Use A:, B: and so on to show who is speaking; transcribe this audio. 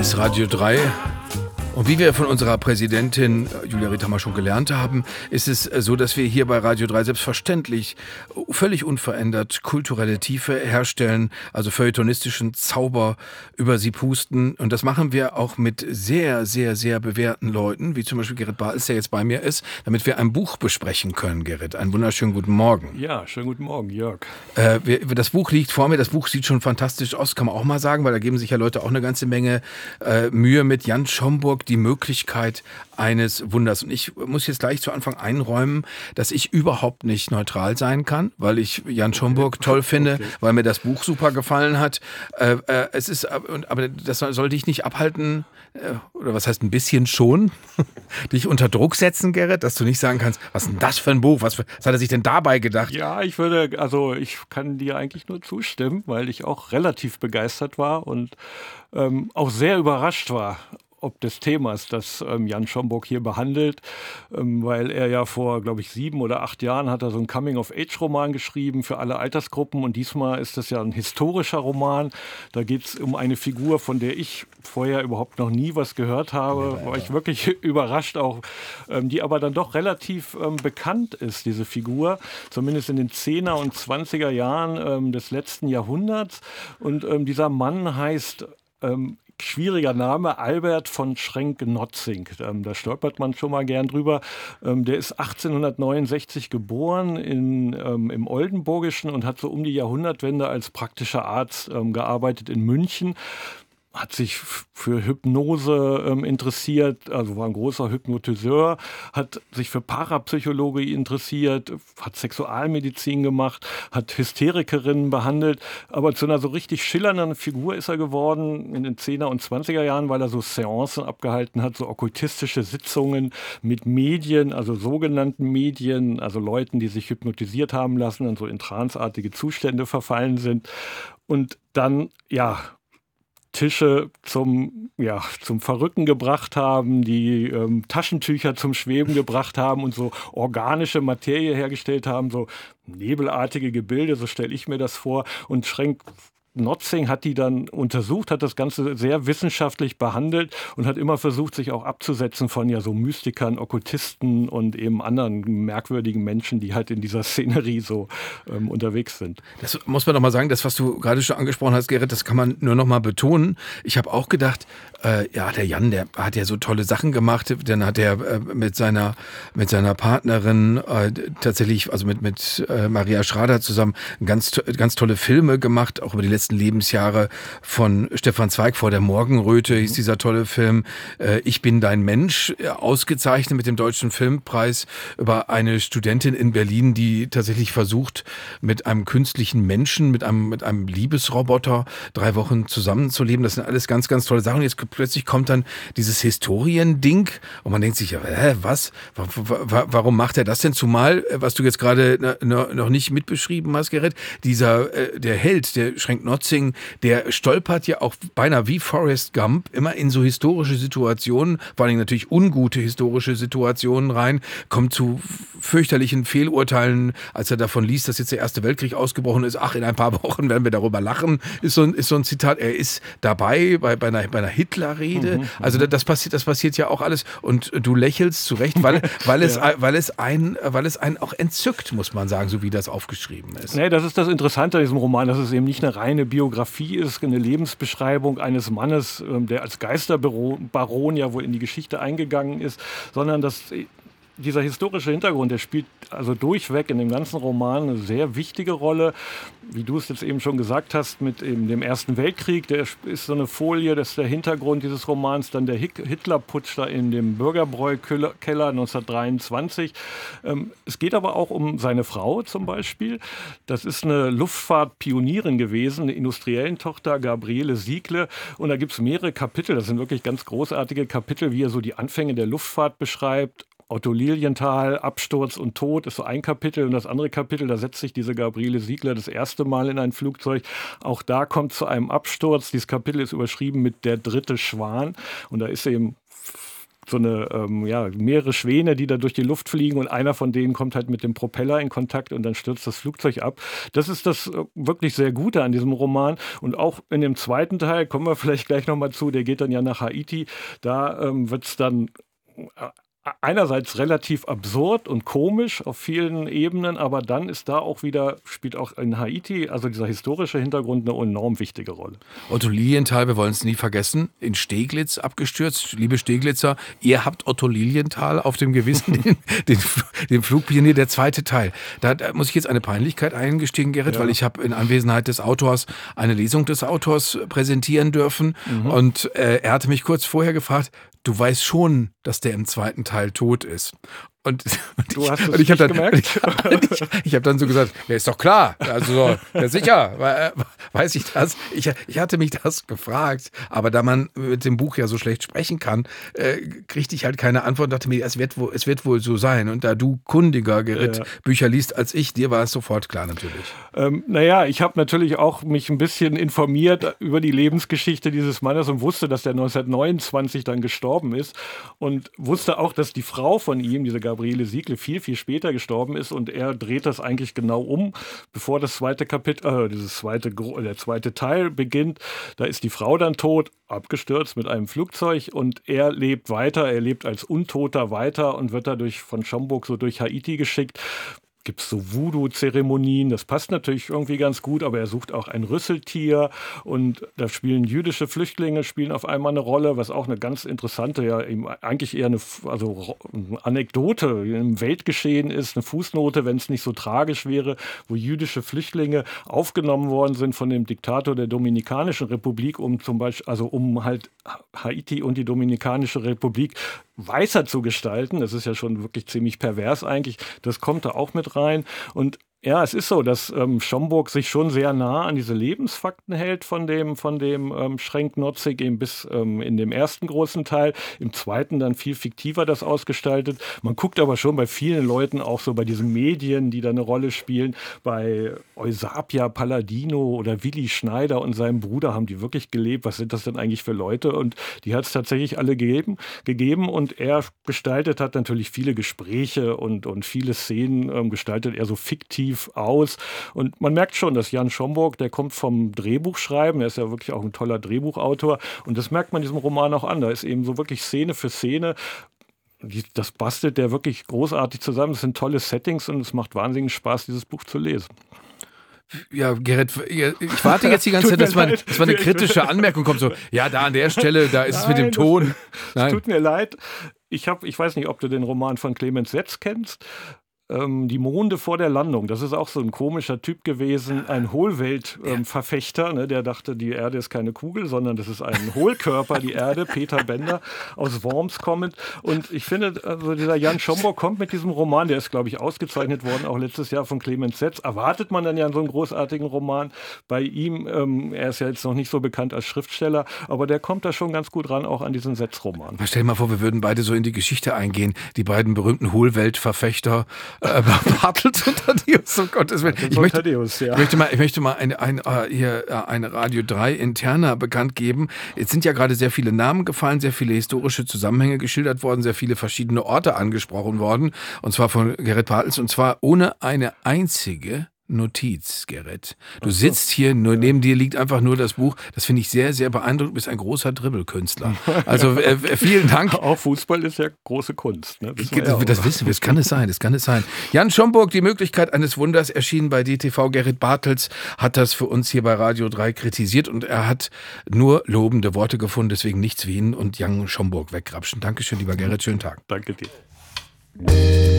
A: ist Radio 3. Und wie wir von unserer Präsidentin Julia Ritthammer schon gelernt haben, ist es so, dass wir hier bei Radio 3 selbstverständlich völlig unverändert kulturelle Tiefe herstellen, also feuilletonistischen Zauber über sie pusten. Und das machen wir auch mit sehr, sehr, sehr bewährten Leuten, wie zum Beispiel Gerrit Bartels, der jetzt bei mir ist, damit wir ein Buch besprechen können, Gerrit. Einen wunderschönen guten Morgen.
B: Ja, schönen guten Morgen, Jörg.
A: Das Buch liegt vor mir. Das Buch sieht schon fantastisch aus, kann man auch mal sagen, weil da geben sich ja Leute auch eine ganze Menge Mühe mit. Jan Schomburg, die Möglichkeit eines Wunders. Und ich muss jetzt gleich zu Anfang einräumen, dass ich überhaupt nicht neutral sein kann, weil ich Jan Schomburg toll finde, weil mir das Buch super gefallen hat. Aber das soll dich nicht abhalten, oder was heißt ein bisschen schon, dich unter Druck setzen, Gerrit, dass du nicht sagen kannst, was ist denn das für ein Buch? Was hat er sich denn dabei gedacht?
B: Ja, ich kann dir eigentlich nur zustimmen, weil ich auch relativ begeistert war und auch sehr überrascht war, ob des Themas, das Jan Schomburg hier behandelt, weil er ja vor, glaube ich, 7 oder 8 Jahren hat er so einen Coming-of-Age-Roman geschrieben für alle Altersgruppen und diesmal ist das ja ein historischer Roman. Da geht es um eine Figur, von der ich vorher überhaupt noch nie was gehört habe, war ich wirklich überrascht auch, die aber dann doch relativ bekannt ist, diese Figur, zumindest in den 10er und 20er Jahren des letzten Jahrhunderts. Und dieser Mann heißt schwieriger Name, Albert von Schrenck-Notzing. Da stolpert man schon mal gern drüber. Der ist 1869 geboren im Oldenburgischen und hat so um die Jahrhundertwende als praktischer Arzt gearbeitet in München. Hat sich für Hypnose interessiert, also war ein großer Hypnotiseur, hat sich für Parapsychologie interessiert, hat Sexualmedizin gemacht, hat Hysterikerinnen behandelt, aber zu einer so richtig schillernden Figur ist er geworden in den 10er und 20er Jahren, weil er so Seancen abgehalten hat, so okkultistische Sitzungen mit Medien, also sogenannten Medien, also Leuten, die sich hypnotisiert haben lassen und so in tranceartige Zustände verfallen sind und dann, Tische zum Verrücken gebracht haben, die Taschentücher zum Schweben gebracht haben und so organische Materie hergestellt haben, so nebelartige Gebilde, so stelle ich mir das vor. Und Schrenck-Notzing hat die dann untersucht, hat das Ganze sehr wissenschaftlich behandelt und hat immer versucht, sich auch abzusetzen von so Mystikern, Okkultisten und eben anderen merkwürdigen Menschen, die halt in dieser Szenerie so unterwegs sind.
A: Das muss man doch mal sagen, das, was du gerade schon angesprochen hast, Gerrit, das kann man nur noch mal betonen. Ich habe auch gedacht, der Jan, der hat ja so tolle Sachen gemacht. Dann hat er mit seiner Partnerin tatsächlich, also mit Maria Schrader zusammen, ganz tolle Filme gemacht, auch über die letzten Lebensjahre von Stefan Zweig. Vor der Morgenröte hieß dieser tolle Film Ich bin dein Mensch, ausgezeichnet mit dem Deutschen Filmpreis, über eine Studentin in Berlin, die tatsächlich versucht, mit einem künstlichen Menschen, mit einem Liebesroboter 3 Wochen zusammenzuleben. Das sind alles ganz, ganz tolle Sachen. Jetzt plötzlich kommt dann dieses Historiending und man denkt sich, was? Warum macht er das denn? Zumal, was du jetzt gerade noch nicht mitbeschrieben hast, Gerrit, der Held, der Schrenck-Notzing, der stolpert ja auch beinahe wie Forrest Gump immer in so historische Situationen, vor allem natürlich ungute historische Situationen rein, kommt zu fürchterlichen Fehlurteilen, als er davon liest, dass jetzt der Erste Weltkrieg ausgebrochen ist. Ach, in ein paar Wochen werden wir darüber lachen, ist so ein Zitat. Er ist dabei bei einer Hitlerrede. Also das passiert ja auch alles. Und du lächelst zu Recht, weil es einen auch entzückt, muss man sagen, so wie das aufgeschrieben ist.
B: Nee, das ist das Interessante an diesem Roman, dass es eben nicht eine reine Biografie ist, eine Lebensbeschreibung eines Mannes, der als Geisterbaron ja wohl in die Geschichte eingegangen ist, sondern dass dieser historische Hintergrund, der spielt also durchweg in dem ganzen Roman eine sehr wichtige Rolle. Wie du es jetzt eben schon gesagt hast, mit eben dem Ersten Weltkrieg, der ist so eine Folie, das ist der Hintergrund dieses Romans, dann der Hitlerputsch da in dem Bürgerbräu-Keller 1923. Es geht aber auch um seine Frau zum Beispiel. Das ist eine Luftfahrtpionierin gewesen, eine Industriellentochter, Gabriele Siegle. Und da gibt es mehrere Kapitel, das sind wirklich ganz großartige Kapitel, wie er so die Anfänge der Luftfahrt beschreibt. Otto Lilienthal, Absturz und Tod ist so ein Kapitel und das andere Kapitel, da setzt sich diese Gabriele Siegler das erste Mal in ein Flugzeug. Auch da kommt zu einem Absturz. Dieses Kapitel ist überschrieben mit Der dritte Schwan und da ist eben mehrere Schwäne, die da durch die Luft fliegen und einer von denen kommt halt mit dem Propeller in Kontakt und dann stürzt das Flugzeug ab. Das ist das wirklich sehr Gute an diesem Roman. Und auch in dem zweiten Teil, kommen wir vielleicht gleich nochmal zu, der geht dann ja nach Haiti, da wird es dann einerseits relativ absurd und komisch auf vielen Ebenen, aber dann ist da auch wieder, spielt auch in Haiti, also dieser historische Hintergrund, eine enorm wichtige Rolle.
A: Otto Lilienthal, wir wollen es nie vergessen, in Steglitz abgestürzt. Liebe Steglitzer, ihr habt Otto Lilienthal auf dem Gewissen, den Flugpionier, der zweite Teil. Da muss ich jetzt eine Peinlichkeit eingestehen, Gerrit, weil ich habe in Anwesenheit des Autors eine Lesung des Autors präsentieren dürfen und er hatte mich kurz vorher gefragt, du weißt schon, dass der im zweiten Teil tot ist. Und
B: du hast es nicht gemerkt?
A: Ich habe dann so gesagt, ja, ist doch klar, also ja, sicher, weiß ich das. Ich hatte mich das gefragt, aber da man mit dem Buch ja so schlecht sprechen kann, kriegte ich halt keine Antwort und dachte mir, es wird wohl so sein. Und da du kundiger, Gerrit, Bücher liest als ich, dir war es sofort klar natürlich.
B: Ich habe natürlich auch mich ein bisschen informiert über die Lebensgeschichte dieses Mannes und wusste, dass der 1929 dann gestorben ist und wusste auch, dass die Frau von ihm, diese Gabriele Siegle, viel, viel später gestorben ist und er dreht das eigentlich genau um, bevor das zweite Kapitel, der zweite Teil beginnt. Da ist die Frau dann tot, abgestürzt mit einem Flugzeug und er lebt weiter, er lebt als Untoter weiter und wird dadurch von Schomburg so durch Haiti geschickt. Gibt es so Voodoo-Zeremonien, das passt natürlich irgendwie ganz gut, aber er sucht auch ein Rüsseltier und da spielen jüdische Flüchtlinge auf einmal eine Rolle, was auch eine ganz interessante, ja eben eigentlich eher eine Anekdote im Weltgeschehen ist, eine Fußnote, wenn es nicht so tragisch wäre, wo jüdische Flüchtlinge aufgenommen worden sind von dem Diktator der Dominikanischen Republik, um halt Haiti und die Dominikanische Republik weißer zu gestalten. Das ist ja schon wirklich ziemlich pervers eigentlich. Das kommt da auch mit rein. Und ja, es ist so, dass Schomburg sich schon sehr nah an diese Lebensfakten hält von dem Schrenk-Notzig eben bis in dem ersten großen Teil. Im zweiten dann viel fiktiver das ausgestaltet. Man guckt aber schon bei vielen Leuten auch so bei diesen Medien, die da eine Rolle spielen. Bei Eusapia Palladino oder Willi Schneider und seinem Bruder haben die wirklich gelebt. Was sind das denn eigentlich für Leute? Und die hat es tatsächlich alle gegeben. Und er hat natürlich viele Gespräche und viele Szenen gestaltet er so fiktiv aus. Und man merkt schon, dass Jan Schomburg, der kommt vom Drehbuchschreiben, er ist ja wirklich auch ein toller Drehbuchautor und das merkt man diesem Roman auch an. Da ist eben so wirklich Szene für Szene. Das bastelt der wirklich großartig zusammen. Es sind tolle Settings und es macht wahnsinnigen Spaß, dieses Buch zu lesen.
A: Ja, Gerrit, ich warte jetzt die ganze Zeit, dass man eine kritische Anmerkung kommt. So, ja, da an der Stelle, da ist es mit dem Ton.
B: Es tut mir leid. Ich weiß nicht, ob du den Roman von Clemens Setz kennst. Die Monde vor der Landung, das ist auch so ein komischer Typ gewesen, ein Hohlweltverfechter, der dachte, die Erde ist keine Kugel, sondern das ist ein Hohlkörper, die Erde, Peter Bender aus Worms kommend. Und ich finde, also dieser Jan Schomburg kommt mit diesem Roman, der ist, glaube ich, ausgezeichnet worden, auch letztes Jahr von Clemens Setz. Erwartet man dann ja so einen großartigen Roman bei ihm. Er ist ja jetzt noch nicht so bekannt als Schriftsteller, aber der kommt da schon ganz gut ran, auch an diesen Setz-Roman.
A: Stell dir mal vor, wir würden beide so in die Geschichte eingehen, die beiden berühmten Hohlweltverfechter, Bartels und Thaddeus, um Gottes Willen. Ich möchte mal eine Radio 3 Interna bekannt geben. Jetzt sind ja gerade sehr viele Namen gefallen, sehr viele historische Zusammenhänge geschildert worden, sehr viele verschiedene Orte angesprochen worden, und zwar von Gerrit Bartels, und zwar ohne eine einzige Notiz, Gerrit. Du sitzt hier, nur neben dir liegt einfach nur das Buch. Das finde ich sehr, sehr beeindruckend. Du bist ein großer Dribbelkünstler. Also vielen Dank.
B: Auch Fußball ist ja große Kunst. Ne?
A: Das wissen wir, das kann es sein. Jan Schomburg, die Möglichkeit eines Wunders, erschienen bei DTV. Gerrit Bartels hat das für uns hier bei Radio 3 kritisiert und er hat nur lobende Worte gefunden, deswegen nichts wie ihn und Jan Schomburg weggrapschen. Dankeschön, lieber Gerrit, schönen Tag.
B: Danke dir.